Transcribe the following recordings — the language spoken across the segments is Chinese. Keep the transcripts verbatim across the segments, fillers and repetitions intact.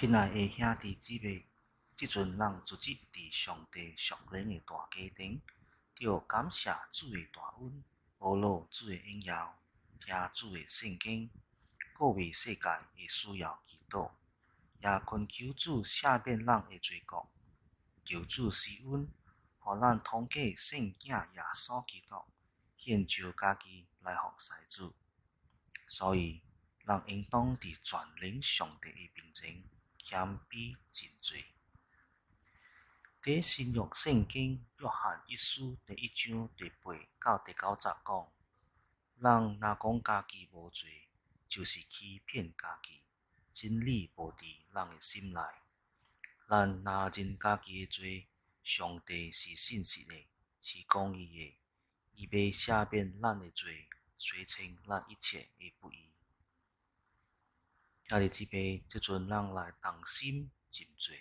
亲爱的兄弟姊妹，即阵人自己伫上帝属灵的大家庭，着感谢主的大恩，学罗主的应邀，听主的圣经，各为世界的需要祈祷，也恳求主赦免人的罪过，求主施恩，互咱通过圣囝耶稣基督，献上家己来服侍主。所以，人应当伫全能上帝的面前谦卑认罪。伫新约圣经约翰一书第一章第八到第九节讲，人若讲家己无罪，就是欺骗家己，真理无伫人的心内。咱若认家己的罪，上帝是信实的，是公义的，伊要赦免咱的罪，洗清咱一切的不义。兄弟姊妹，即阵人来同心认罪。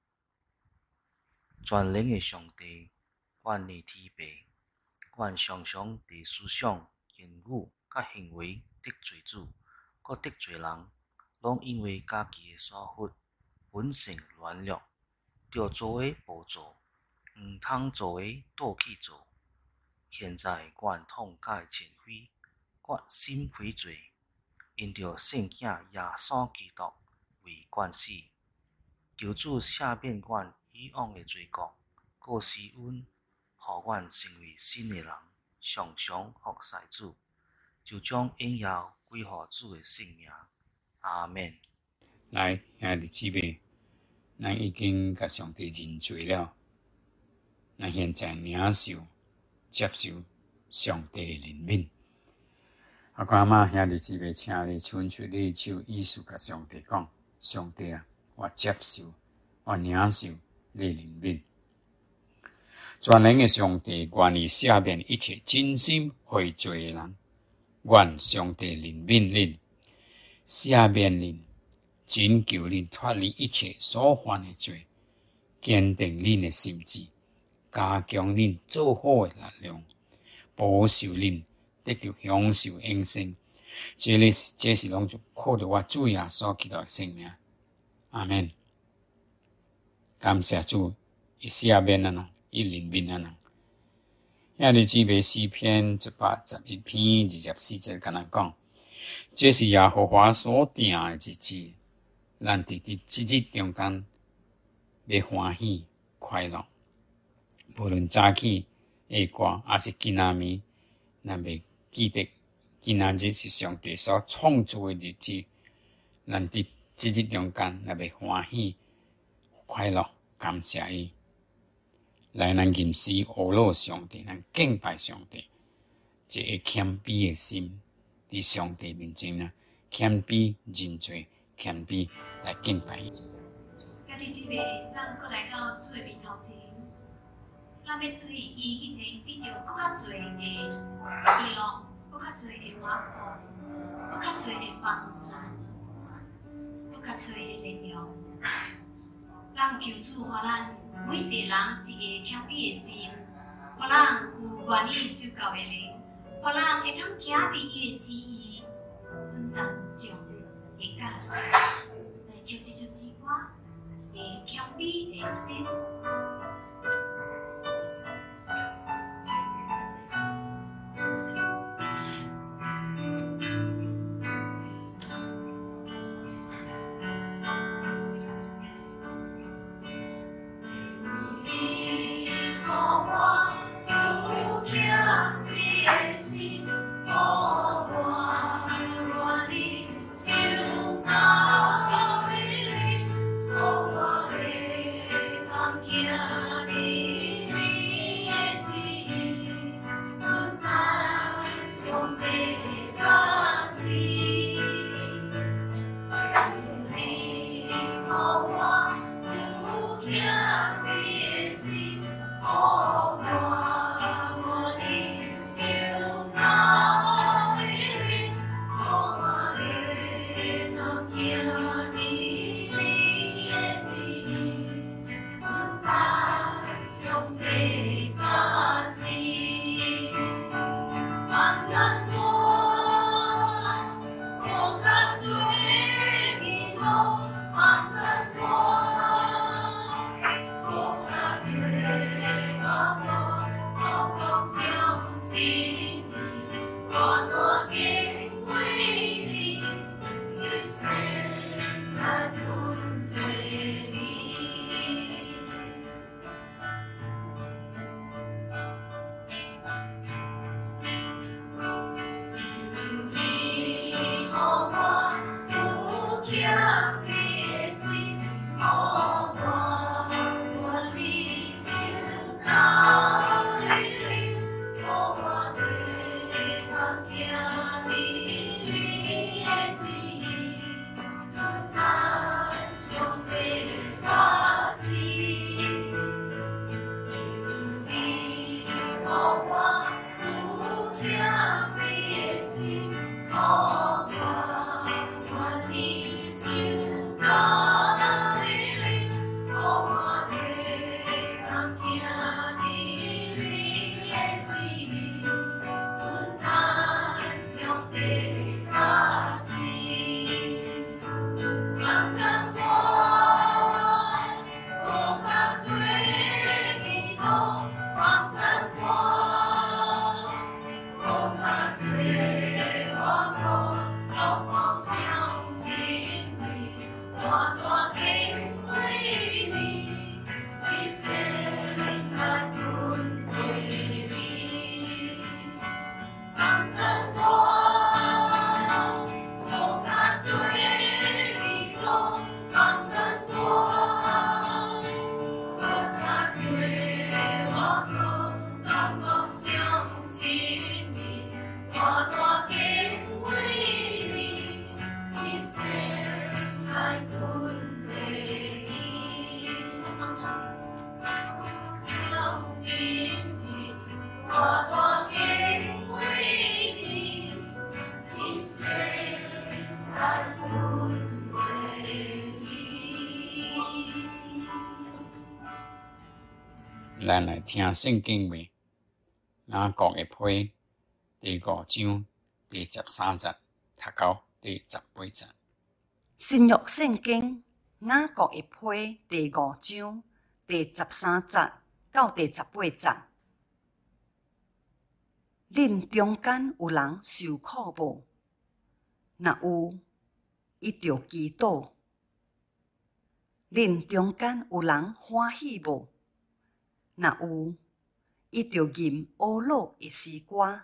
全能的上帝，阮的天父，阮常常伫思想、言语、甲行为得罪主，搁得罪人，拢因为家己的疏忽，本性软弱，着做诶无做，毋通做诶倒去做。现在阮痛改前非，决心悔罪，因着圣囝耶稣基督为阮死，求主赦免阮以往的罪过，搁施恩，互阮成为新的人，常常服侍主，就将荣耀归乎主的圣名。阿们。 来，兄弟姊妹，咱已经甲上帝认罪了，咱现在领受、接受上帝的怜悯。阿公阿嬷，兄弟姊妹，请你伸出你的手，意思甲上帝讲：上帝啊，我接受，我领受你的怜悯。全能的上帝愿意赦免一切真心悔罪的人，愿上帝怜悯恁，赦免恁，拯救恁脱离一切所犯的罪，坚定恁的心志，加强恁做好的力量，保守恁得到享受永生。这里这是拢靠着我主耶稣基督的圣名。阿们。感谢主，伊赦免咱人，伊怜悯咱人。兄弟姊妹，诗篇一百十一篇二十四节敢若讲，这是耶和华所定的日子，咱伫即即日中间要欢喜快乐。无论早起下晡，还是今仔暝，咱要记得今仔日是上帝所创造的日子，咱伫即日中间咱要欢喜快乐，感谢伊。来，咱吟诗学罗上帝，咱敬拜上帝，一个谦卑的心，伫上帝面前啊，谦卑认罪，谦卑来敬拜伊。 兄弟姊妹，咱搁来到主的面头前，咱要对伊迄个得到搁较侪的喜乐，搁较侪的欢呼，搁较侪的帮赞，搁较侪的力量。咱求主，互咱每一个人一个谦卑的心，互咱有愿意受教的灵，互咱会通行伫伊的旨意，分担上的价值，来唱这首诗歌，一个谦卑的心。 咱来听圣经话，雅各的批第五章第十三节，读到第十八节。 新約聖經雅各的批第五章第十三節到第十八節。恁中間有人受苦無？若有，伊就祈禱。恁中間有人歡喜無？若有，伊就吟烏魯的詩歌。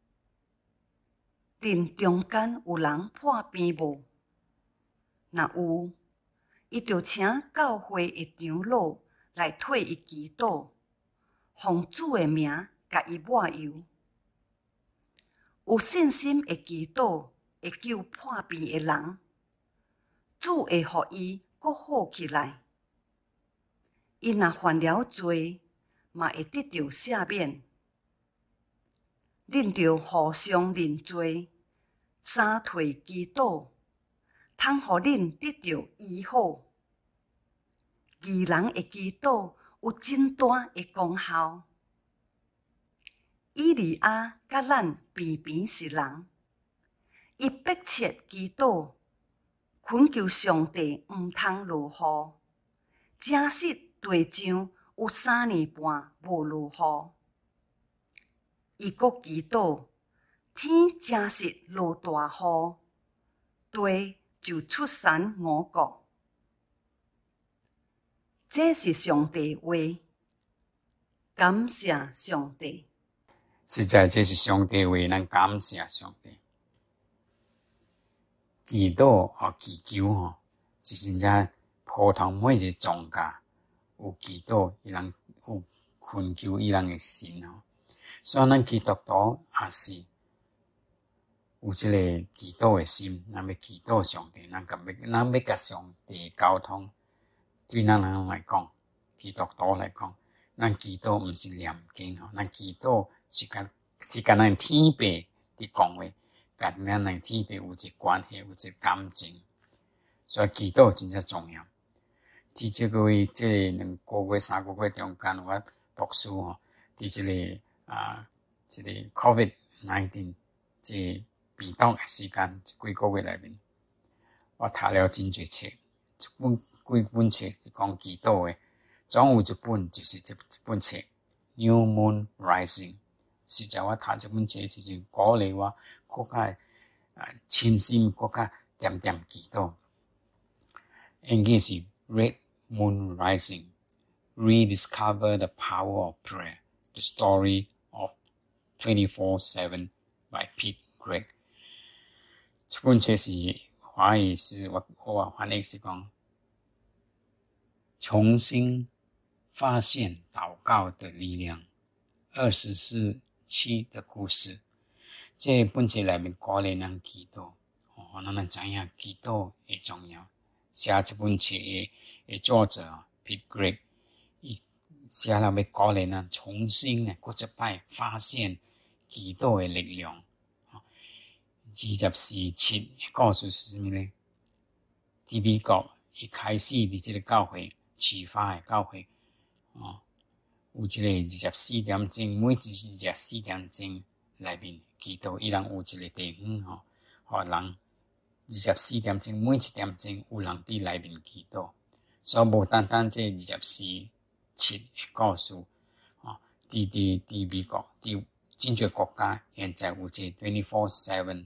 恁中間有人破病無？若有，伊就請教會的長老來替伊祈禱，奉主的名甲伊抹油。有信心的祈禱會救破病的人，主會予伊閣好起來。伊若犯了罪，嘛會得到赦免。恁着互相認罪，三退祈禱，通互恁得到醫好。義人的祈禱有真大的功效。以利亞甲咱平平是人，伊迫切祈禱，懇求上帝毋通落雨，正實地上有三年半無落雨。伊閣祈禱，天正實落大雨，地就出產五穀。這是上帝話，感謝上帝。 實在這是上帝話，咱感謝上帝。祈禱和祈求吼，是真正普通每一個宗教有祈禱，伊人有懇求伊人的心吼。所以咱基督徒也是有即個祈禱的心，咱要祈禱上帝，咱甲要咱要甲上帝溝通。對咱人來講，基督徒來講，咱祈禱毋是念經吼，咱祈禱是甲是甲咱天父佇講話，甲咱咱天父有一個關係，有一個感情，所以祈禱真正重要。佇即個月、即個兩個月、三個月中間，我牧師吼，佇即個啊，即個 COVID 十九 即個病毒嘅時間，即幾個月內面，我讀了真濟冊，一本幾本冊是講祈禱嘅，總有一本就是這一本冊《New Moon Rising》。實在我讀這本冊時陣，鼓勵我更加啊深心，更加點點祈禱。英語是 Red Moon Rising, Rediscover the Power of Prayer, The Story of twenty-four seven by Pete Greig。這本冊是華华语是我我翻译是讲，重新发现祷告的力量。二十四期的故事，这本册里面鼓励人祈祷，哦，咱们知影祈祷的重要。写这本册的的作者 Pete Greig， 伊写了要鼓励人重新呢，搁一摆发现祈祷的力量。二十四七的故事是什么呢？伫美国一开始伫这个教会启发的教会，哦。有一个二十四点钟，每一二十四点钟内面祈祷，伊人有一个地方吼，互人二十四点钟每一点钟有人伫内面祈祷，所以无单单这二十四七的故事，吼，伫伫伫美国，伫真侪国家现在有这 twenty-four seven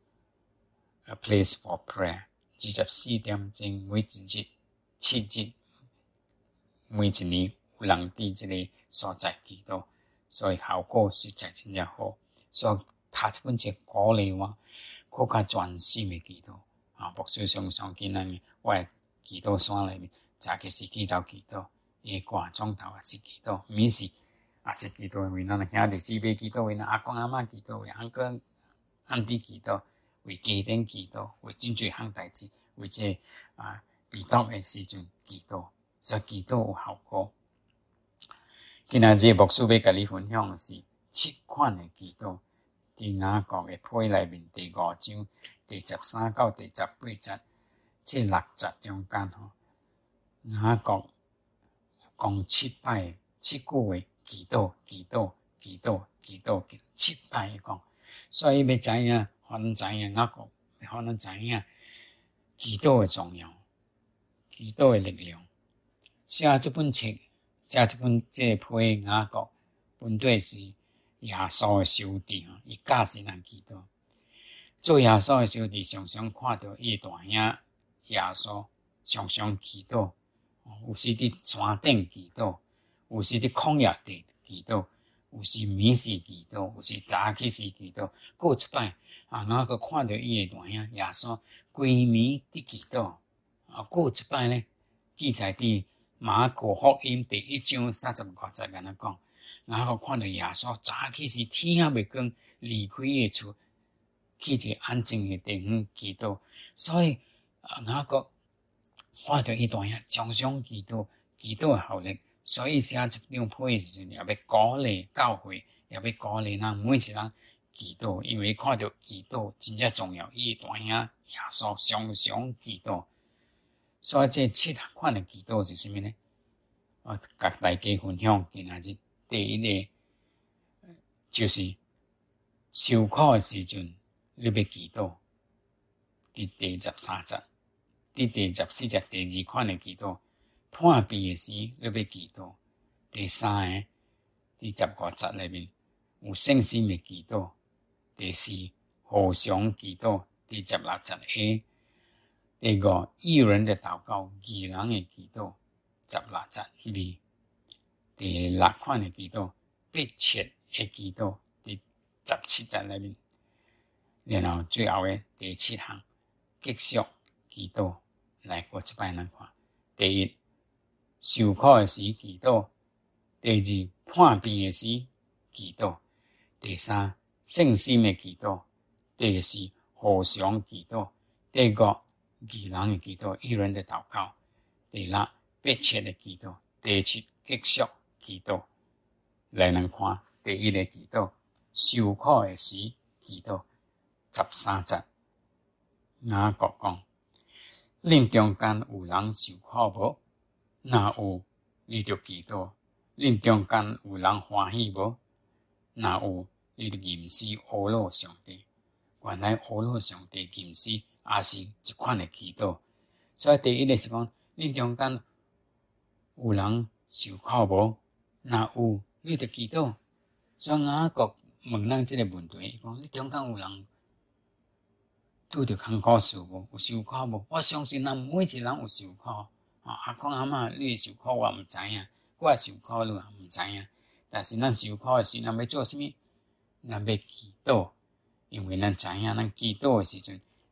a place for prayer， 二十四点钟每一日七日每一年。有人伫这个所在祈祷，所以效果实在真正好。所以读这本册鼓励我，更加专心的祈祷。啊，牧师常常见咱我的祈祷山里面，早起是祈祷祈祷，下挂中头也是祈祷，暝时也是祈祷，为咱兄弟姊妹祈祷，为咱阿公阿嬷祈祷，为阿哥阿弟祈祷，为家庭祈祷，为真侪项代志，为这啊被动的时阵祈祷，所以祈祷有效果。今仔日牧师要甲你分享的是七款的祈祷，伫雅各的批内面第五章第十三到第十八节，这六节中间吼，雅各讲七摆七句话祈祷、祈祷、祈祷、祈祷，七摆讲，所以要知影，互咱知影雅各，互咱知影祈祷的重要，祈祷的力量。写这本册。写这本这批雅各，本对是耶稣的兄弟吼，伊教是人祈祷。做耶稣的兄弟，常常看到伊大兄耶稣常常祈祷，有时伫山顶祈祷，有时伫旷野地祈祷，有时暝时祈祷，有时早起时祈祷。过一摆啊，雅各看到伊的大兄耶稣规暝伫祈祷，啊，过一摆呢，记载伫马可福音第一章三十五节安尼讲，然后看到耶稣早起时天还未光，离开伊厝，去一个安静的地方祈祷。所以啊，雅各看到伊大兄常常祈祷，祈祷的效力，所以写这张批的时阵，也要鼓励教会，也要鼓励咱每一人祈祷，因为看到祈祷真正重要。伊大兄耶稣常常祈祷。所以这七款的祈祷是什么呢？我甲大家分享今仔日第一个，就是受苦的时阵，你要祈祷。伫第十三节，伫第十四节第二款的祈祷，破病的时你要祈祷。第三个，伫十五节里面有信心的祈祷。第四，互相祈祷。第十六节 A。第五，义人的祷告，义人的祈祷，十六节 B。第六款的祈祷，迫切的祈祷，伫十七节里面。然后最后的第七项，结束祈祷，来过一摆咱看。第一，受苦的时祈祷；第二，破病的时祈祷；第三，信心的祈祷；第四，互相祈祷；第五，义人的祈祷，义人的祷告；第六，迫切的祈祷；第七，结束祈祷。来咱看第一个祈祷，受苦的时祈祷，十三节。雅各讲：恁中间有人受苦无？若有，你就祈祷；恁中间有人欢喜无？若有，你就吟诗阿罗上帝。原来阿罗上帝吟诗也是一款的祈祷。所以第一个是讲，恁中间有人受苦无？若有，你就祈祷。所以雅各问咱这个问题，伊讲：你中间有人拄着艰苦事无？有受苦无？我相信咱每一个人有受苦。啊，阿公阿嬷你受苦，我毋知影；我受苦，你也毋知影。但是咱受苦的时，咱要做啥物？咱要祈祷，因为咱知影，咱祈祷的时阵，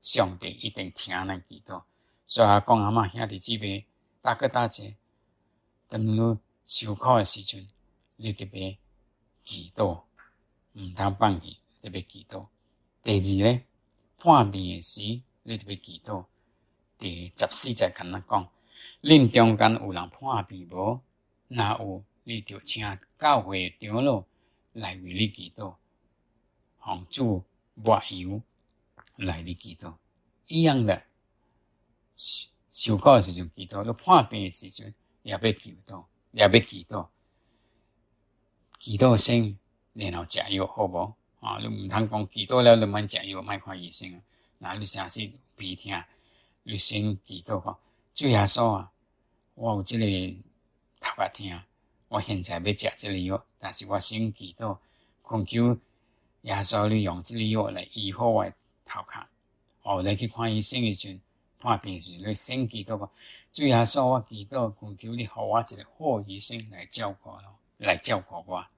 上帝一定听咱祈祷。所以阿公阿嬷兄弟姊妹，大哥大姐，当你受苦诶时阵，你特别祈祷，毋通放弃，特别祈祷。第二咧，判病诶时，你特别祈祷。第十四节跟咱讲，恁中间有人判病无？若有，你就请教会长老来为你祈祷，奉主抹油来你祈祷。一样的，受苦诶时阵祈祷，你判病诶时阵也要祈祷，也要祈祷。祈祷先，然后食药好无？啊，你毋通讲祈禱了，你免食藥，莫看醫生。若你誠實鼻痛，你先祈禱講，主耶穌啊，我有即個頭殼痛，我現在要食即個藥，但是我先祈禱，懇求耶穌你用即個藥來醫好我頭殼。哦，你去看醫生時陣，看病時你先祈禱講，主耶穌我祈禱，懇求你，互我一個好醫生來照顧我，來照顧我。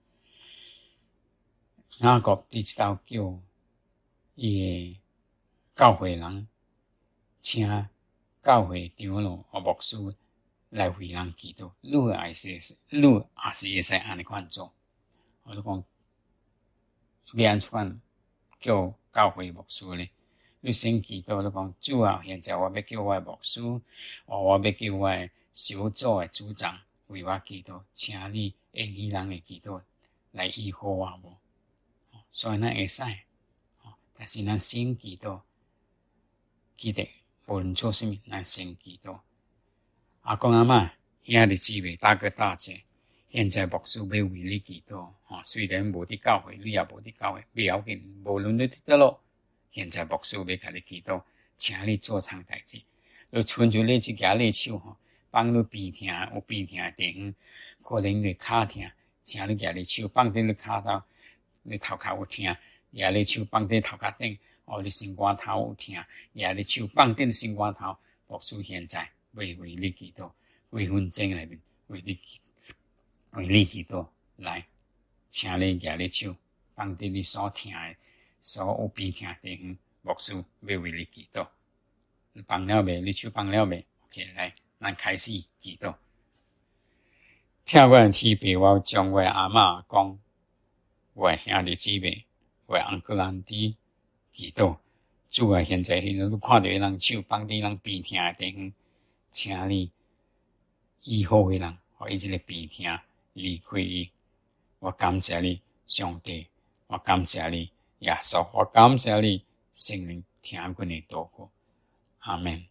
雅各伫即道叫伊诶教會人，請教會長老和牧師來為人祈禱。你也是，你也是會使安尼款做。我就講，要安怎叫教會牧師咧？你先祈禱，你講主啊，現在我要叫我诶牧師，哦，我要叫我诶小組诶組長為我祈禱，請你應伊人诶祈禱來醫好我無？所以咱會使，但是咱先祈禱，記得無論做什麼，咱先祈禱。阿公阿嬷兄弟姊妹大哥大姐，現在牧師要為你祈禱。哦，雖然無佇教會，你也無佇教會，不要緊，無論你佇倒落，現在牧師要甲你祈禱，請你做場代志。你伸出你即隻你手吼，放你鼻痛有鼻痛誒地方，可能你骹痛，請你舉你手放佇你骹頭。你頭殼有痛，也你手放佇頭殼頂；哦，你心肝頭有痛，也你手放佇心肝頭。牧師現在要為你祈禱，幾分鐘內面為你為你祈禱，來，請你舉你手放佇你所痛誒、所有病痛地方，牧師要為你祈禱。放了未？你手放了未 ？OK， 來，咱開始祈禱。聽我誒天父，我將我阿嬷講。我诶兄弟姊妹，我翁哥人佇祈禱，主啊！現在迄你看到迄人手放佇人鼻痛诶地方，請你醫好迄人，互伊即個鼻痛離開伊。我感謝你，上帝，我感謝你，耶穌，我感謝你，聖靈聽阮诶禱告。阿們。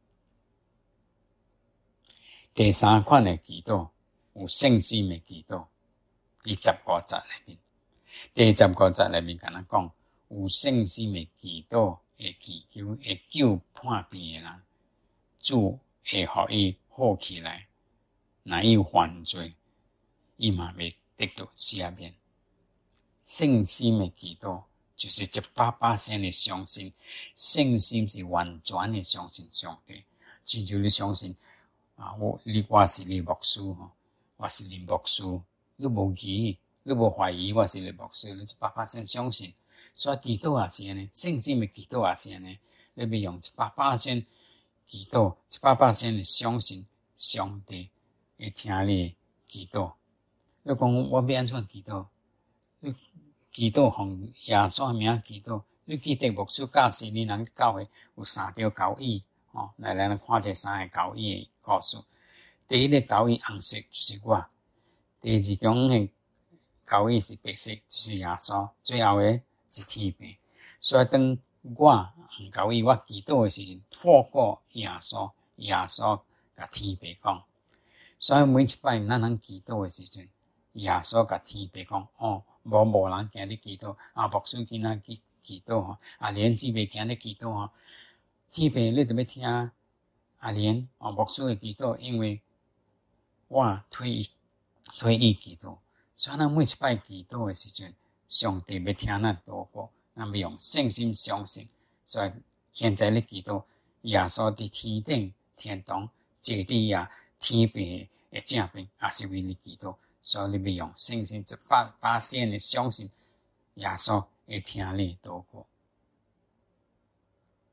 第三款诶祈禱有聖心诶祈禱，第十五節內面。第十五節內面，甲咱講有聖心誒祈禱會祈求會救判病誒人，主會互伊好起來。若伊有犯罪，伊嘛未得到赦免。聖心誒祈禱就是一百巴仙誒相信，聖心是完全誒相信上帝。親像你相信啊，我你我是你牧師吼，我是你牧師，你無疑。你無懷疑我是你牧師，你一百巴仙相信，所以祈禱也是安尼，聖心嘅祈禱也是安尼，你要用一百巴仙祈禱，一百巴仙嘅相信上帝會聽你祈禱。你講我要安怎祈禱？你祈禱奉耶穌名祈禱，你記得牧師教示你人教會有三條交椅，哦，來來咱看這三個交椅嘅故事。第一個交椅紅色就是我，第二種嘅交椅是白色，就是耶穌，最後誒是天父。所以當我紅交椅我祈禱誒時陣，透過耶穌，耶穌甲天父講。所以每一擺咱人祈禱誒時陣，耶穌甲天父講，哦，無無人今日祈禱，啊，牧師今仔祈祈禱吼，啊，連姊妹今日祈禱吼，天父你著要聽啊連哦牧師誒祈禱，因為我退役退役祈禱。所以咱每一擺祈禱誒時陣，上帝要聽咱禱告，咱要用信心相信。所以現在咧祈禱，耶穌佇天頂天堂坐佇呀天父誒正邊，也是為你祈禱。所以你要用信心，一百巴仙誒相信，耶穌會聽你禱告。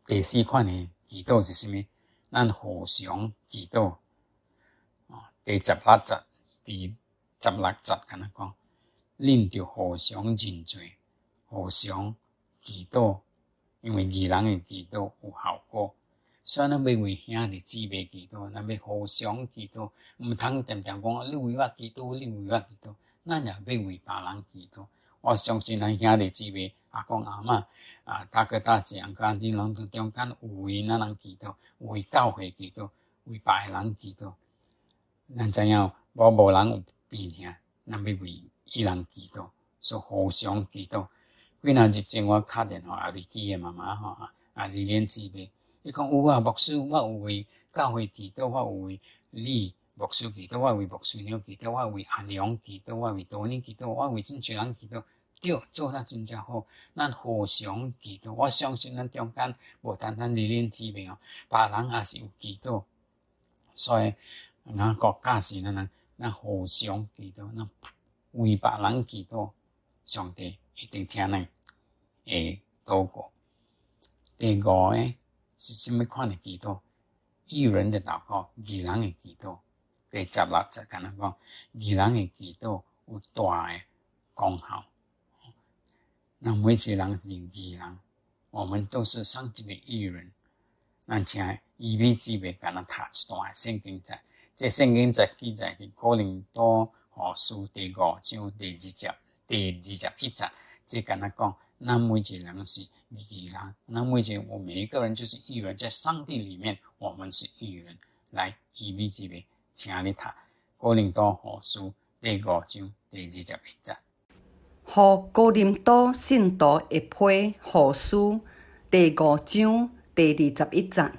第四款的祈祷是啥物？咱互相祈祷。哦，第十六节，第十六节敢若讲，恁着互相认罪，互相祈祷，因为义人的祈祷有效果。所以咱要为兄弟姊妹祈祷，咱要互相祈祷，毋通定定讲你为我祈祷，你为我祈祷，咱也要为别人祈祷。我相信咱兄弟姊妹阿公阿嬷啊，大哥大姐阿哥你拢中间有为咱人祈祷，有为教会祈祷，为别人祈祷。咱知影无无人有病痛，咱要为伊人祈祷，所以互相祈祷。几若日前我打电话阿日基的妈妈吼，啊丽莲姊妹，伊讲有啊，牧师，我有为教会祈祷，我有为你牧师祈祷，我为牧师娘祈祷，我为阿良祈祷，我为多年祈祷，我为真侪人祈祷。对，做得真正好，咱互相祈祷。我相信咱中间无单单丽莲姊妹哦，别人也是有祈祷。所以咱国家是咱人，咱互相祈祷，咱为别人祈祷，上帝一定听咱诶祷告。第五个是什么款的祈祷？义人的祷告，义人的祈祷。第十六节敢若讲，义人的祈祷有大诶功效。咱每一个人是义人，我们都是上帝的义人。咱请以利姊妹敢若读一段圣经在，这圣经在记载伫哥林多后书第五章第二节、第二十一节，这敢若讲，咱每一个人是义人，咱每一个我每一个人就是义人，在上帝里面我们是义人。来，以利姊妹，请你读哥林多后书第五章第二十一节。 互哥林多信徒一批后书第五章第二十一节，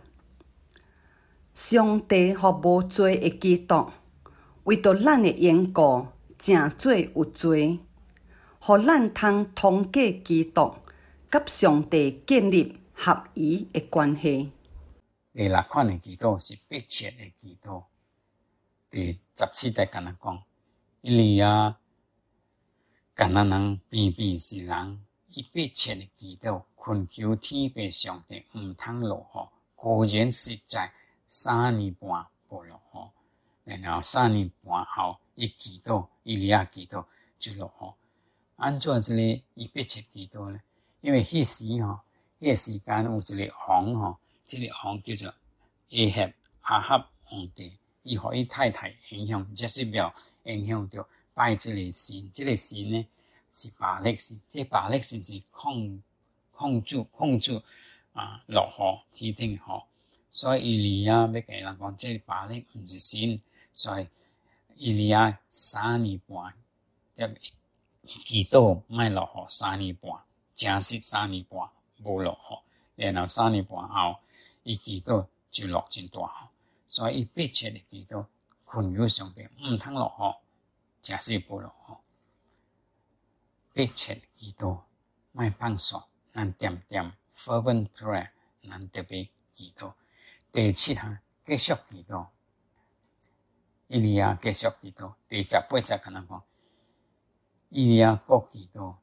上帝互无罪的基督，为着咱的缘故，正做有罪，互咱通通过基督，甲上帝建立合宜的关系。 第六款的祈祷是迫切的祈祷。第十七节敢若讲，伊利亚敢若人偏偏是人，伊迫切的祈祷，恳求天父上帝毋通落雨，果然实在三年半无落雨，然后三年半后，伊祈祷，伊利亚祈祷就落雨。安怎这个伊迫切祈祷呢？因为迄时吼，迄个时间有一个王吼，这个王叫做亚哈阿哈皇帝，伊互伊太太影响，这是表影响着。拜这个神，这个神呢是巴力神，这巴力神是控控制控制啊落雨天顶雨，所以伊利亚要甲人讲，这个巴力毋是神，所以伊利亚三年半，祈祷莫落雨三年半，真实三年半无落雨，然后三年半后，伊祈祷就落真大雨，所以伊迫切的祈祷，恳求上帝毋通落雨。假使无落雨，迫切祈祷，莫放煞，咱点点 fervent prayer， 咱特别祈祷。第七项继续祈祷，伊利亚继续祈祷。第十八节敢若讲，伊利亚搁祈祷，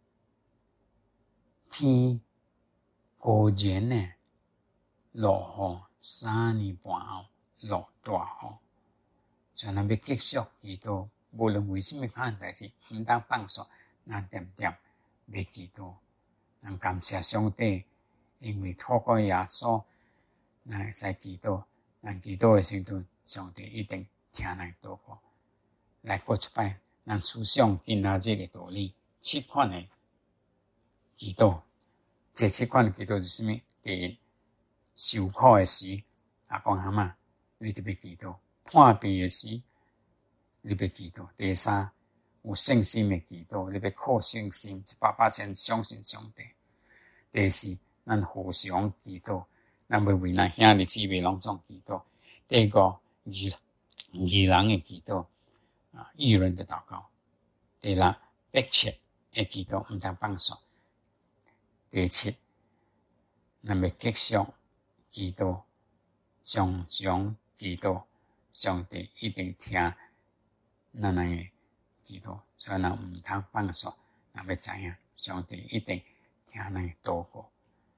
天果然呢落雨，三年半后落大雨，所以咱要继续祈祷。无论为什么款代志，毋当放煞，咱点点要祈祷，咱感谢上帝，因为透过耶稣，咱会使祈祷，咱祈祷的时阵，上帝一定听咱祷告。来过一摆，咱思想今仔日的道理，七款的祈祷，这七款的祈祷是啥物？第一，受苦的时，阿公阿嬷，你特别祈祷；破病的时，你要祈祷。第三，有信心的祈祷，你要靠信心，一百八千相信上帝。第四，咱互相祈祷，咱要为咱兄弟姊妹拢总祈祷。第五，义义人的祈祷，啊，义人的祷告。第六，迫切的祈祷，毋通放煞。第七，咱要继续祈祷，常常祈祷，上帝一定听。咱人的祈祷，所以咱毋通放煞，咱要知影，上帝一定听咱的祷告。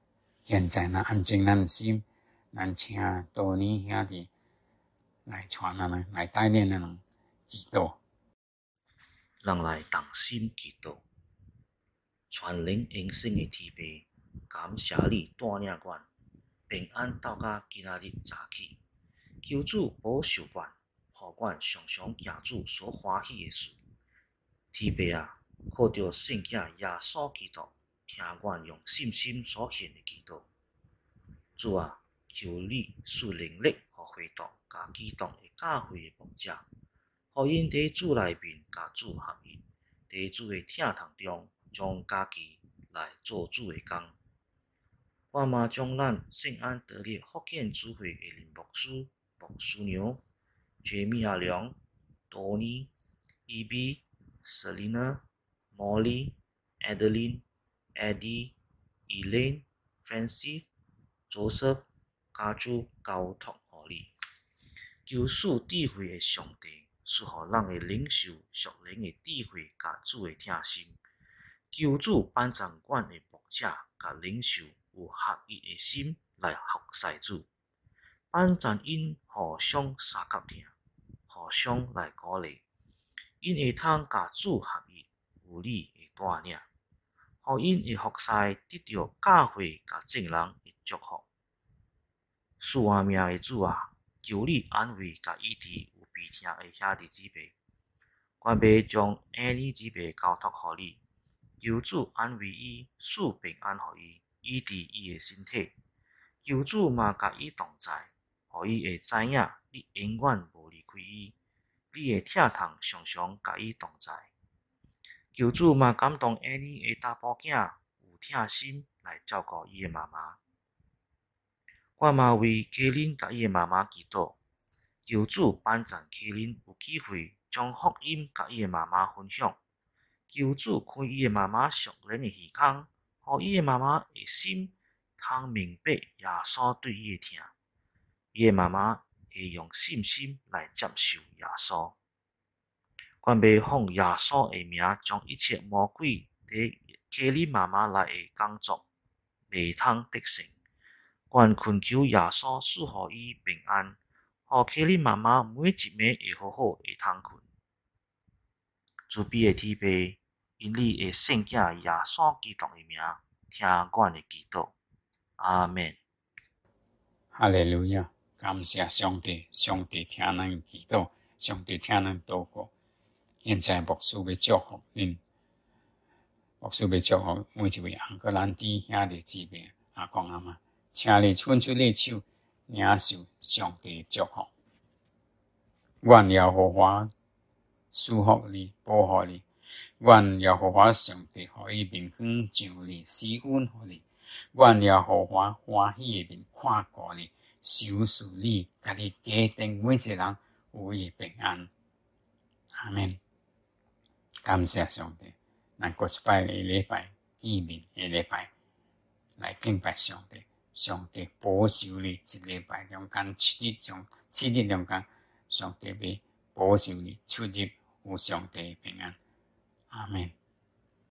现在咱安静咱心，咱请多尼兄弟来传咱人，来带领咱人祈祷。 人来同心祈祷，全能永生的天父，感谢你带领阮平安到甲今仔日早起，求主保守阮，互阮常常行主所欢喜的事。天父啊，靠着圣囝耶稣基督，听阮用信心所献的祈祷。主啊，求你赐能力和回答，甲基督的教会的牧者，互因伫主内面甲主合一，伫主的疼痛中，将家己来做主的工。我嘛将咱圣安得力福建主会的林牧师、牧师娘、杰米阿良、多尼、伊比、Selina、Molly、Adeline、Eddie、Elaine、Francis、Joseph 家主交托互你，求赐智慧的上帝，使互人会领受属灵的智慧甲主的疼心。求主帮助阮的牧者甲领袖有合一的心来服侍主，帮助因互相相合听，互相来鼓励，因会通甲主合一，有你的带领，互因会服侍得到教会甲众人的祝福。赐我命的主啊，求你安慰甲医治有病痛的兄弟姊妹，阮要将安尼姊妹交托互你。求主安慰伊，赐平安互伊，医治伊的身体。求主嘛甲伊同在，互伊会知影你永远无离开伊，你的疼痛常常甲伊同在。求主嘛感动安尼的查甫囝有疼心来照顾伊的妈妈。我嘛为麒麟甲伊的妈妈祈祷，求主帮助麒麟有机会将福音甲伊的妈妈分享。求主开伊的妈妈属灵的耳孔，互伊的妈妈的心通明白耶稣对伊的疼，伊的妈妈会用信心来接受耶稣。阮要奉耶稣的名，将一切魔鬼伫麒麟妈妈内的工作袂通得胜。阮恳求耶稣赐互伊平安，互麒麟妈妈每一暝会好好会通困。慈悲的天父，因你的圣囝耶稣基督的名，听阮的祈祷。阿们。 哈利路亚！感谢上帝，上帝听咱的祈祷，上帝听咱祷告。现在牧师要祝福恁，牧师要祝福每一位阿哥兰弟兄弟姊妹、阿公阿妈，请你伸出你手，领受上帝的祝福。愿耶和华祝福你，保护你。愿耶和华上帝互伊面光照你，施恩互你。愿耶和华欢喜的面看顾你，收拾你，甲你家庭每一个人有伊平安。阿们。感谢上帝，咱过一摆的礼拜，见面的礼拜，来敬拜上帝。上帝保守你一礼拜中间七日中七日中间，上帝要保守你出入有上帝的平安。阿们。